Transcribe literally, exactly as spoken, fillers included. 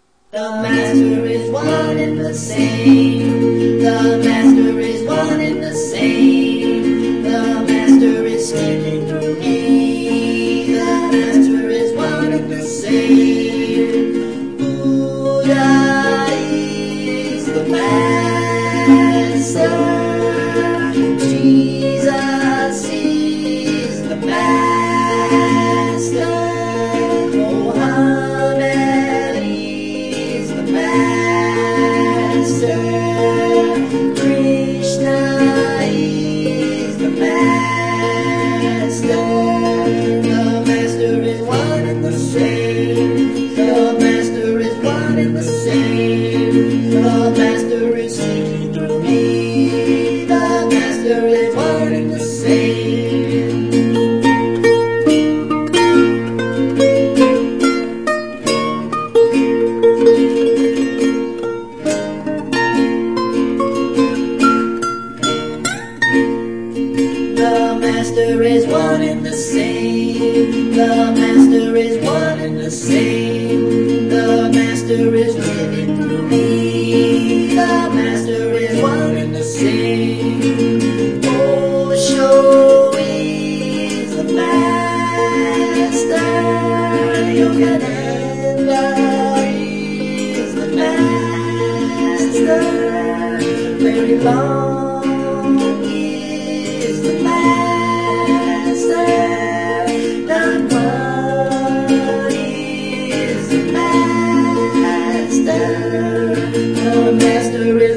The master is one and the same. The master is one and the same. The master is speaking through me. The master is one and the same. Buddha is the master. Jesus is the master. Mohammed is the master. Krishna is the master. The master is one and the same. The master is one and the same. The master is speaking through me. The master is one and the same. The master is one and the same. The master is one and the same. The master is living through me. The master is one and the same. Osho is the master. Yogananda is the master. Very long is the master. Dhamma is the master. The master is